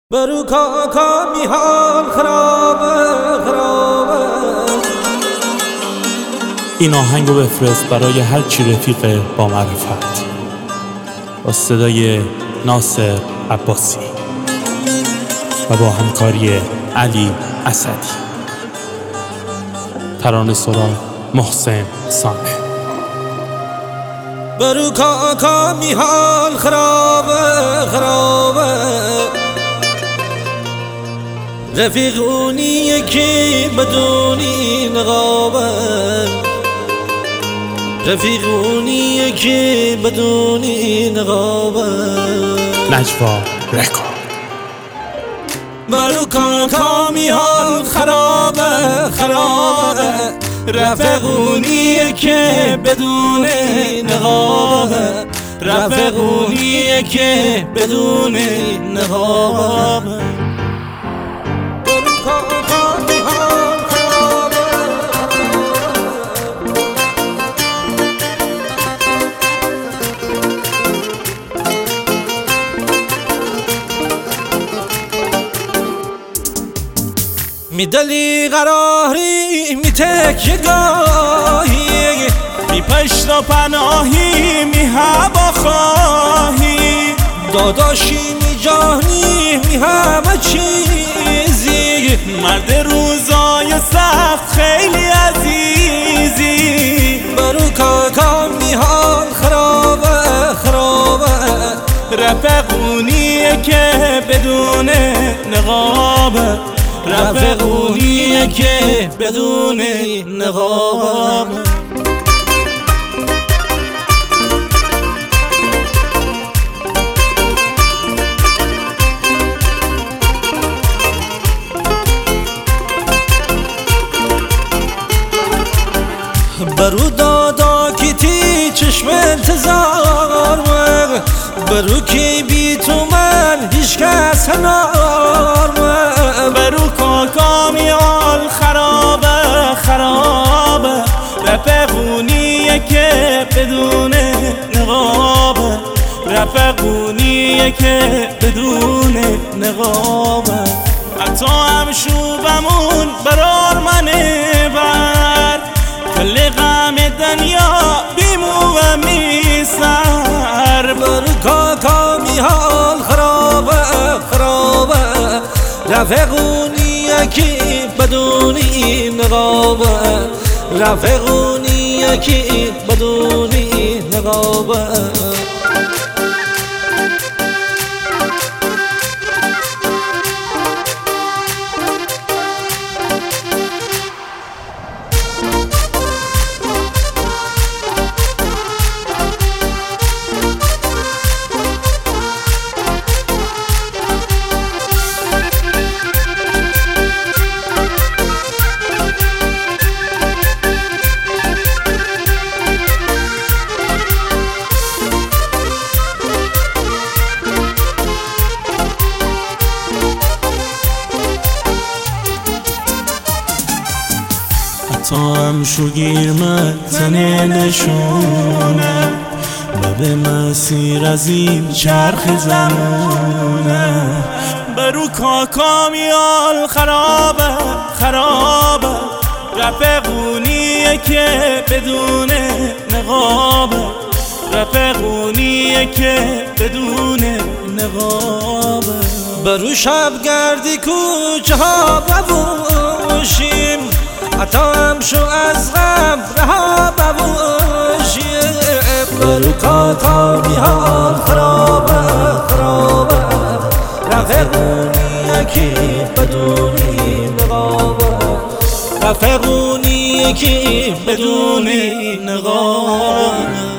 برو کاکا میحال خرابه این آهنگو بفرست برای هر چی رفیق با معرفت، با صدای ناصر عباسی و با همکاری علی اسدی، ترانه سرا محسن سامه. برو کاکا میحال خرابه رفیق اونیه که بدونی نقابه، رفیق اونیه که بدونی نقابه. نجوا رکورد. برو کاکا میحال خرابه رفیق اونیه که بدون نقابه، رفیق اونیه که بدون نقابه. میدلی قراری می تکیگاهی می پشت و پناهی می هوا خواهی داداشی می جانی می همه چیزی مرد روزای سخت خیلی عزیزی. برو کاکا می حال خرابه رفقونیه که بدون نقابه، رفقونیه که بدون نقابه. برو دادا کیتی چشم انتظار مگ، برو کی بی تو من هیچ کس هنار مگ. برو کاکا میال خرابه رفقونیه که بدون نقابه، رفقونیه که بدون نقابه. حتی هم شوبمون برار منه بر کل غم دنیا بیمو و میسر. برو کاکا میحال خرابه رفقونیه که بدونی نقابه، رفقونیه که بدونی نقابه. تا هم شوگیر متنه نشونه و به مسیر از این چرخ زمونه. برو کاکا میال خرابه رفقونیه که بدون نقابه، رفقونیه که بدون نقابه. برو شب گردی کوچه ها ببوشیم حتی هم شو از غم رها ببوشیم. برو کاکا میحال خرابه رفقونیه که بدونی نقابه، رفقونیه که بدونی نقابه.